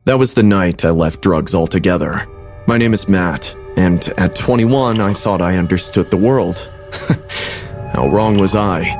That was the night I left drugs altogether. My name is Matt, and at 21, I thought I understood the world. How wrong was I?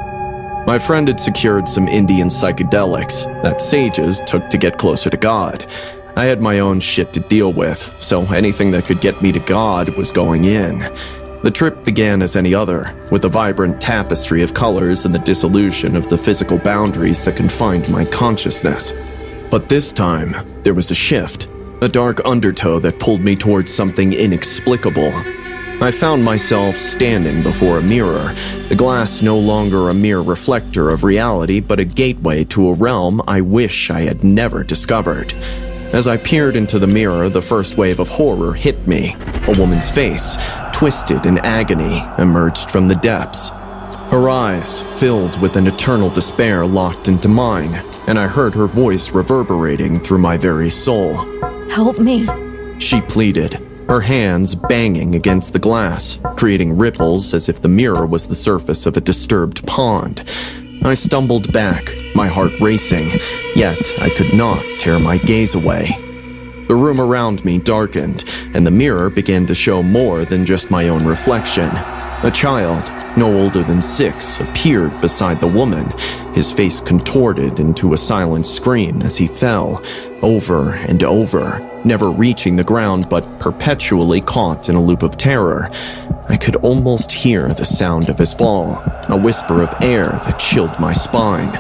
My friend had secured some Indian psychedelics that sages took to get closer to God. I had my own shit to deal with, so anything that could get me to God was going in. The trip began as any other, with a vibrant tapestry of colors and the dissolution of the physical boundaries that confined my consciousness. But this time, there was a shift, a dark undertow that pulled me towards something inexplicable. I found myself standing before a mirror, the glass no longer a mere reflector of reality, but a gateway to a realm I wish I had never discovered. As I peered into the mirror, the first wave of horror hit me. A woman's face, twisted in agony, emerged from the depths. Her eyes, filled with an eternal despair, locked into mine, and I heard her voice reverberating through my very soul. "Help me," she pleaded, her hands banging against the glass, creating ripples as if the mirror was the surface of a disturbed pond. I stumbled back, my heart racing, yet I could not tear my gaze away. The room around me darkened, and the mirror began to show more than just my own reflection. A child, no older than 6, appeared beside the woman, his face contorted into a silent scream as he fell, over and over, never reaching the ground but perpetually caught in a loop of terror. I could almost hear the sound of his fall, a whisper of air that chilled my spine.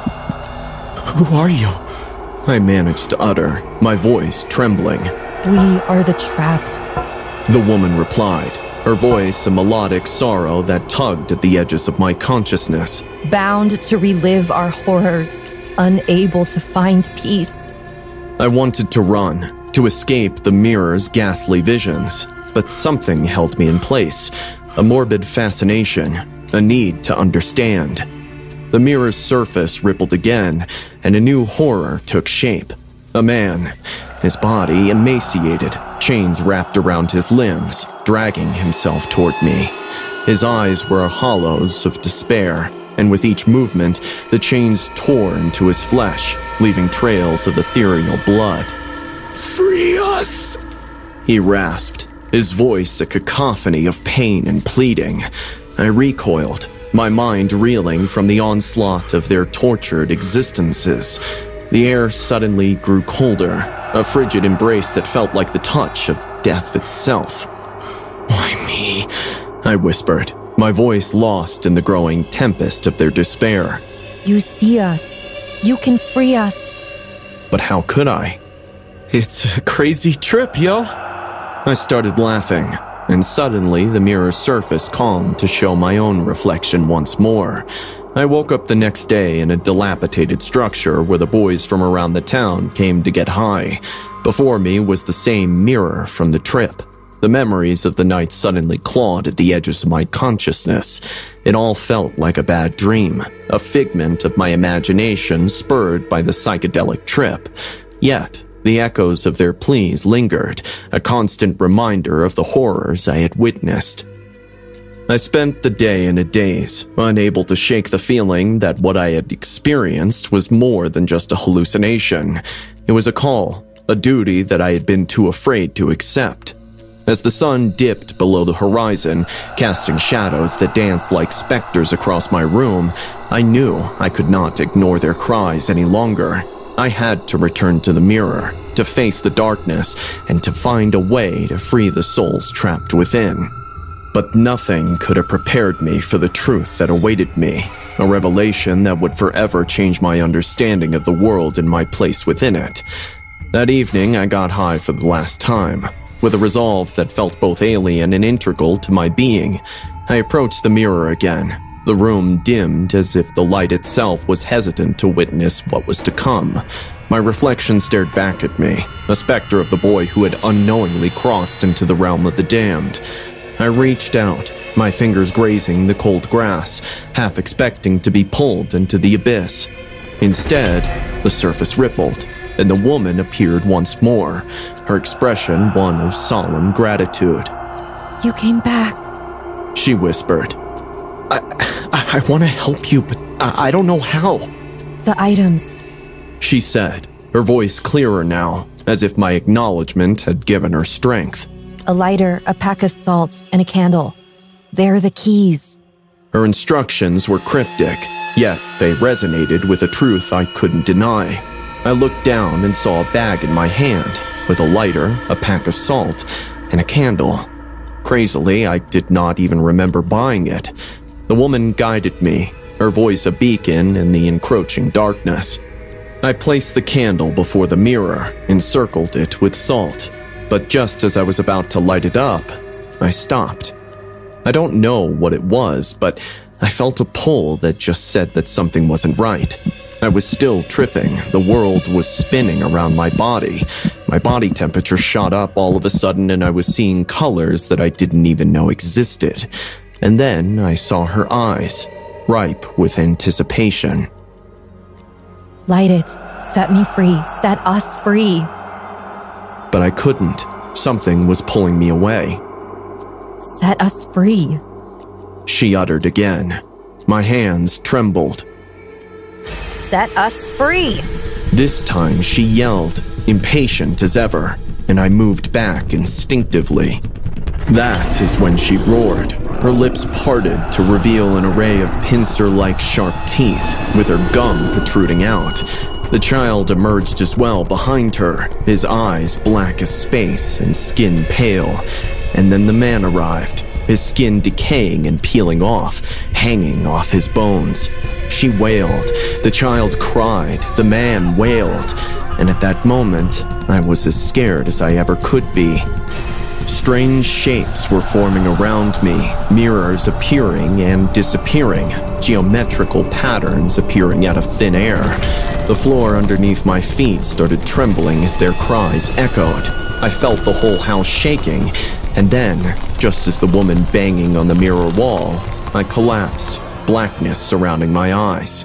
"Who are you?" I managed to utter, my voice trembling. "We are the trapped," the woman replied, her voice a melodic sorrow that tugged at the edges of my consciousness. "bound to relive our horrors, unable to find peace." I wanted to run, to escape the mirror's ghastly visions, but something held me in place, a morbid fascination, a need to understand. The mirror's surface rippled again, and a new horror took shape. A man, his body emaciated, chains wrapped around his limbs, dragging himself toward me. His eyes were hollows of despair, and with each movement, the chains tore into his flesh, leaving trails of ethereal blood. "Free us!" he rasped, his voice a cacophony of pain and pleading. I recoiled, my mind reeling from the onslaught of their tortured existences. The air suddenly grew colder, a frigid embrace that felt like the touch of death itself. "Why me?" I whispered, my voice lost in the growing tempest of their despair. "You see us. You can free us." But how could I? "It's a crazy trip, yo." I started laughing, and suddenly the mirror's surface calmed to show my own reflection once more. I woke up the next day in a dilapidated structure where the boys from around the town came to get high. Before me was the same mirror from the trip. The memories of the night suddenly clawed at the edges of my consciousness. It all felt like a bad dream, a figment of my imagination spurred by the psychedelic trip. Yet, the echoes of their pleas lingered, a constant reminder of the horrors I had witnessed. I spent the day in a daze, unable to shake the feeling that what I had experienced was more than just a hallucination. It was a call, a duty that I had been too afraid to accept. As the sun dipped below the horizon, casting shadows that danced like specters across my room, I knew I could not ignore their cries any longer. I had to return to the mirror, to face the darkness, and to find a way to free the souls trapped within. But nothing could have prepared me for the truth that awaited me, a revelation that would forever change my understanding of the world and my place within it. That evening, I got high for the last time. With a resolve that felt both alien and integral to my being, I approached the mirror again. The room dimmed as if the light itself was hesitant to witness what was to come. My reflection stared back at me, a specter of the boy who had unknowingly crossed into the realm of the damned. I reached out, my fingers grazing the cold grass, half expecting to be pulled into the abyss. Instead, the surface rippled, and the woman appeared once more, her expression one of solemn gratitude. "You came back," she whispered. I want to help you, but I don't know how. "The items." She said, her voice clearer now, as if my acknowledgement had given her strength. A lighter, a pack of salt, and a candle. They're the keys. Her instructions were cryptic, yet they resonated with a truth I couldn't deny. I looked down and saw a bag in my hand, with a lighter, a pack of salt, and a candle. Crazily, I did not even remember buying it. The woman guided me, her voice a beacon in the encroaching darkness. I placed the candle before the mirror and circled it with salt, but just as I was about to light it up, I stopped. I don't know what it was, but I felt a pull that just said that something wasn't right. I was still tripping. The world was spinning around my body. My body temperature shot up all of a sudden, and I was seeing colors that I didn't even know existed. And then I saw her eyes, ripe with anticipation. Light it. Set me free. Set us free. But I couldn't. Something was pulling me away. Set us free. She uttered again. My hands trembled. Set us free. This time she yelled, impatient as ever, and I moved back instinctively. That is when she roared. Her lips parted to reveal an array of pincer-like sharp teeth, with her gum protruding out. The child emerged as well behind her, his eyes black as space and skin pale. And then the man arrived, his skin decaying and peeling off, hanging off his bones. She wailed, the child cried, the man wailed, and at that moment, I was as scared as I ever could be. Strange shapes were forming around me, mirrors appearing and disappearing, geometrical patterns appearing out of thin air. The floor underneath my feet started trembling as their cries echoed. I felt the whole house shaking, and then, just as the woman banging on the mirror wall, I collapsed, blackness surrounding my eyes.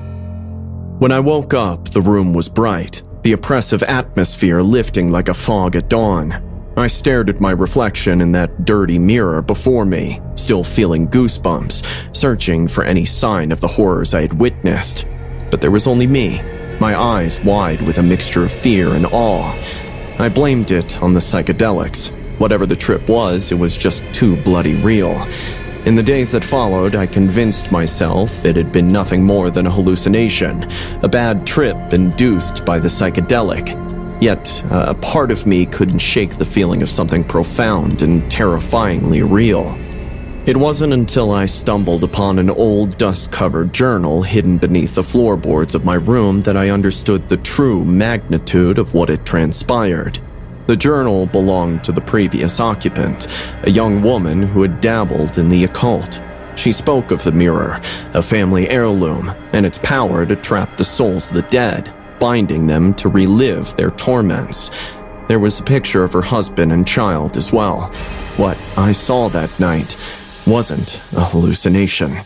When I woke up, the room was bright, the oppressive atmosphere lifting like a fog at dawn. I stared at my reflection in that dirty mirror before me, still feeling goosebumps, searching for any sign of the horrors I had witnessed. But there was only me, my eyes wide with a mixture of fear and awe. I blamed it on the psychedelics. Whatever the trip was, it was just too bloody real. In the days that followed, I convinced myself it had been nothing more than a hallucination, a bad trip induced by the psychedelic. Yet, a part of me couldn't shake the feeling of something profound and terrifyingly real. It wasn't until I stumbled upon an old dust-covered journal hidden beneath the floorboards of my room that I understood the true magnitude of what had transpired. The journal belonged to the previous occupant, a young woman who had dabbled in the occult. She spoke of the mirror, a family heirloom, and its power to trap the souls of the dead, binding them to relive their torments. There was a picture of her husband and child as well. What I saw that night wasn't a hallucination.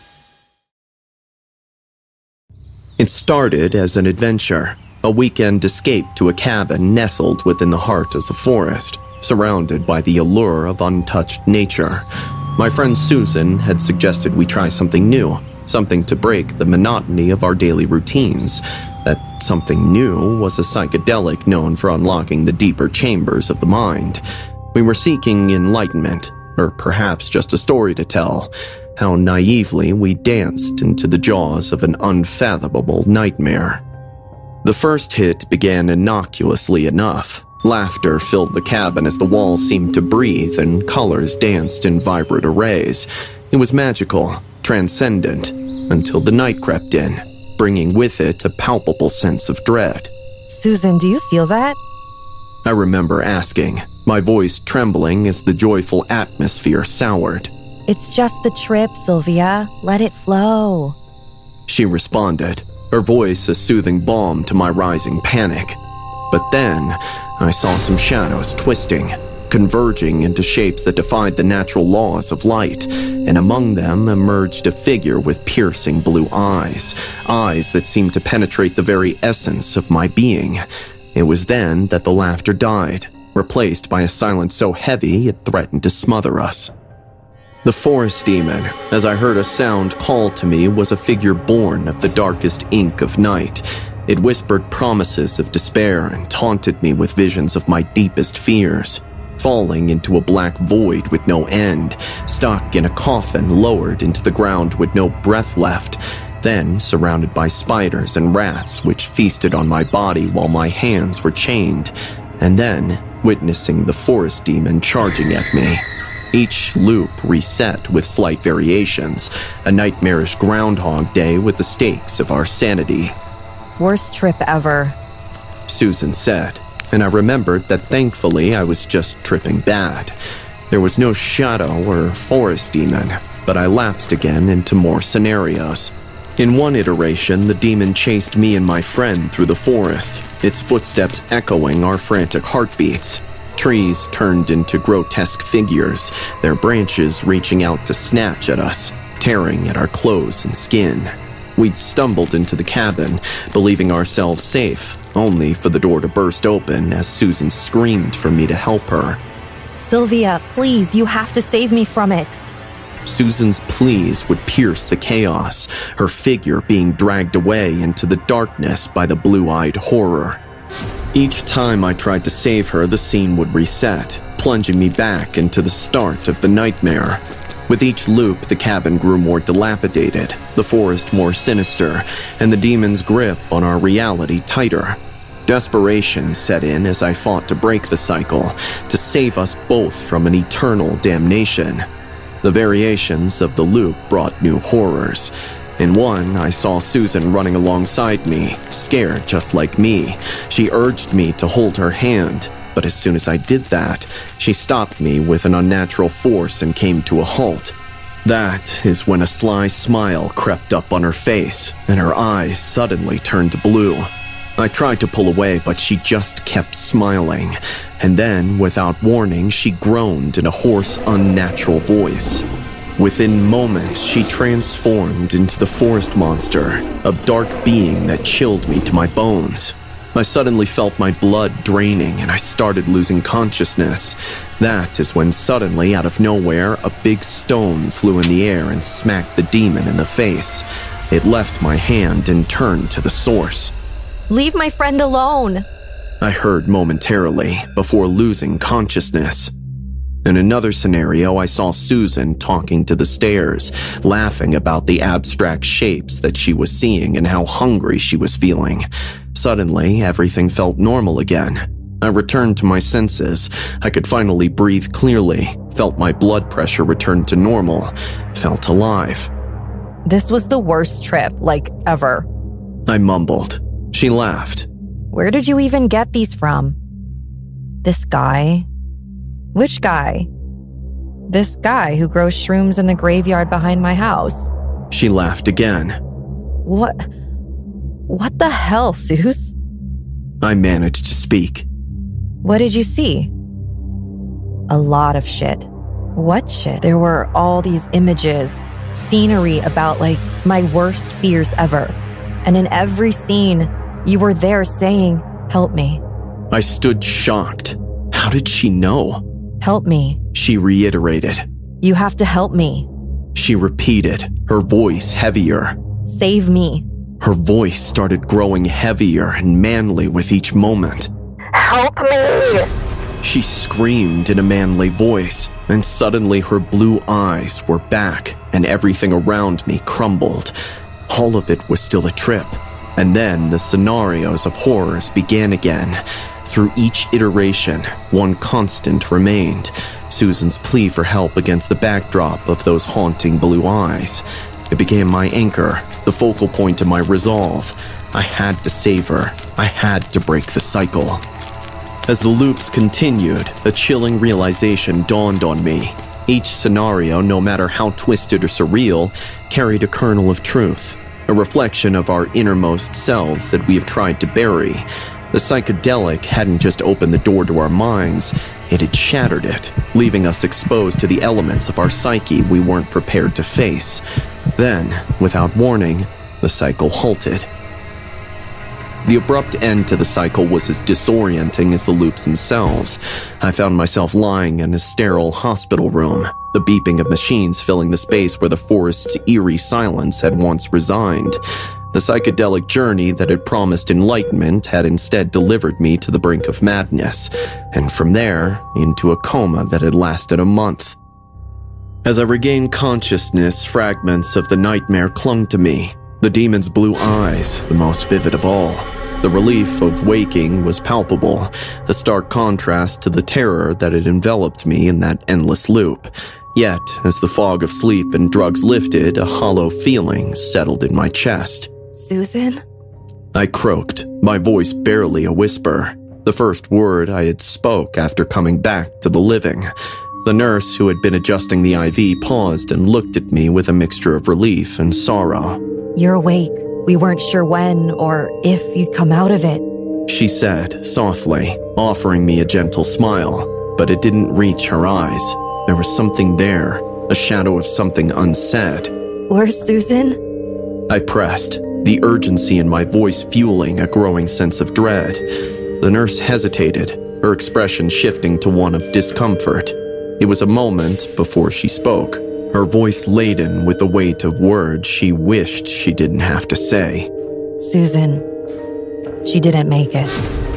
It started as an adventure, a weekend escape to a cabin nestled within the heart of the forest, surrounded by the allure of untouched nature. My friend Susan had suggested we try something new, something to break the monotony of our daily routines. That something new was a psychedelic known for unlocking the deeper chambers of the mind. We were seeking enlightenment, or perhaps just a story to tell. How naively we danced into the jaws of an unfathomable nightmare. The first hit began innocuously enough. Laughter filled the cabin as the walls seemed to breathe and colors danced in vibrant arrays. It was magical, transcendent, until the night crept in, bringing with it a palpable sense of dread. Susan, do you feel that? I remember asking, my voice trembling as the joyful atmosphere soured. It's just the trip, Sylvia. Let it flow. She responded, her voice a soothing balm to my rising panic. But then, I saw some shadows twisting, converging into shapes that defied the natural laws of light, and among them emerged a figure with piercing blue eyes, eyes that seemed to penetrate the very essence of my being. It was then that the laughter died, replaced by a silence so heavy it threatened to smother us. The forest demon, as I heard a sound call to me, was a figure born of the darkest ink of night. It whispered promises of despair and taunted me with visions of my deepest fears. Falling into a black void with no end, stuck in a coffin lowered into the ground with no breath left, then surrounded by spiders and rats which feasted on my body while my hands were chained, and then witnessing the forest demon charging at me. Each loop reset with slight variations, a nightmarish Groundhog Day with the stakes of our sanity. Worst trip ever, Susan said, and I remembered that thankfully I was just tripping bad. There was no shadow or forest demon, but I lapsed again into more scenarios. In one iteration, the demon chased me and my friend through the forest, its footsteps echoing our frantic heartbeats. Trees turned into grotesque figures, their branches reaching out to snatch at us, tearing at our clothes and skin. We'd stumbled into the cabin, believing ourselves safe, only for the door to burst open as Susan screamed for me to help her. Sylvia, please, you have to save me from it. Susan's pleas would pierce the chaos, her figure being dragged away into the darkness by the blue-eyed horror. Each time I tried to save her, the scene would reset, plunging me back into the start of the nightmare. With each loop, the cabin grew more dilapidated, the forest more sinister, and the demon's grip on our reality tighter. Desperation set in as I fought to break the cycle, to save us both from an eternal damnation. The variations of the loop brought new horrors. In one, I saw Susan running alongside me, scared just like me. She urged me to hold her hand, but as soon as I did that, she stopped me with an unnatural force and came to a halt. That is when a sly smile crept up on her face, and her eyes suddenly turned blue. I tried to pull away, but she just kept smiling, and then, without warning, she groaned in a hoarse, unnatural voice. Within moments, she transformed into the forest monster, a dark being that chilled me to my bones. I suddenly felt my blood draining and I started losing consciousness. That is when suddenly, out of nowhere, a big stone flew in the air and smacked the demon in the face. It left my hand and turned to the source. Leave my friend alone, I heard momentarily before losing consciousness. In another scenario, I saw Susan talking to the stairs, laughing about the abstract shapes that she was seeing and how hungry she was feeling. Suddenly, everything felt normal again. I returned to my senses. I could finally breathe clearly, felt my blood pressure return to normal, felt alive. This was the worst trip, ever. I mumbled. She laughed. Where did you even get these from? This guy? Which guy? This guy who grows shrooms in the graveyard behind my house. She laughed again. What the hell, Suze? I managed to speak. What did you see? A lot of shit. What shit? There were all these images, scenery about my worst fears ever. And in every scene, you were there saying, "Help me." I stood shocked. How did she know? "Help me," she reiterated. "You have to help me." She repeated, her voice heavier. "Save me." Her voice started growing heavier and manly with each moment. "Help me!" She screamed in a manly voice, and suddenly her blue eyes were back and everything around me crumbled. All of it was still a trip. And then the scenarios of horrors began again. Through each iteration, one constant remained: Susan's plea for help against the backdrop of those haunting blue eyes. It became my anchor, the focal point of my resolve. I had to save her. I had to break the cycle. As the loops continued, a chilling realization dawned on me. Each scenario, no matter how twisted or surreal, carried a kernel of truth, a reflection of our innermost selves that we have tried to bury. The psychedelic hadn't just opened the door to our minds, it had shattered it, leaving us exposed to the elements of our psyche we weren't prepared to face. Then, without warning, the cycle halted. The abrupt end to the cycle was as disorienting as the loops themselves. I found myself lying in a sterile hospital room, the beeping of machines filling the space where the forest's eerie silence had once resigned. The psychedelic journey that had promised enlightenment had instead delivered me to the brink of madness, and from there, into a coma that had lasted a month. As I regained consciousness, fragments of the nightmare clung to me, the demon's blue eyes, the most vivid of all. The relief of waking was palpable, a stark contrast to the terror that had enveloped me in that endless loop. Yet, as the fog of sleep and drugs lifted, a hollow feeling settled in my chest. Susan? I croaked, my voice barely a whisper, the first word I had spoke after coming back to the living. The nurse who had been adjusting the IV paused and looked at me with a mixture of relief and sorrow. You're awake. We weren't sure when or if you'd come out of it, she said softly, offering me a gentle smile, but it didn't reach her eyes. There was something there, a shadow of something unsaid. Where's Susan? I pressed, the urgency in my voice fueling a growing sense of dread. The nurse hesitated, her expression shifting to one of discomfort. It was a moment before she spoke, her voice laden with the weight of words she wished she didn't have to say. Susan, she didn't make it.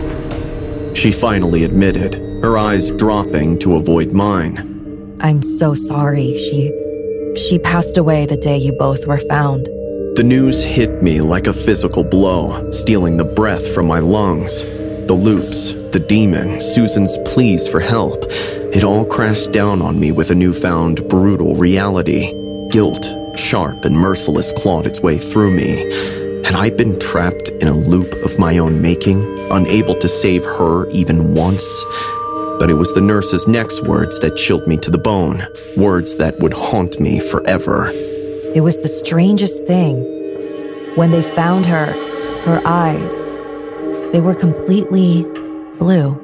She finally admitted, her eyes dropping to avoid mine. I'm so sorry. She passed away the day you both were found. The news hit me like a physical blow, stealing the breath from my lungs. The loops, the demon, Susan's pleas for help. It all crashed down on me with a newfound brutal reality. Guilt, sharp and merciless, clawed its way through me. Had I been trapped in a loop of my own making, unable to save her even once? But it was the nurse's next words that chilled me to the bone, words that would haunt me forever. It was the strangest thing. When they found her eyes, they were completely blue.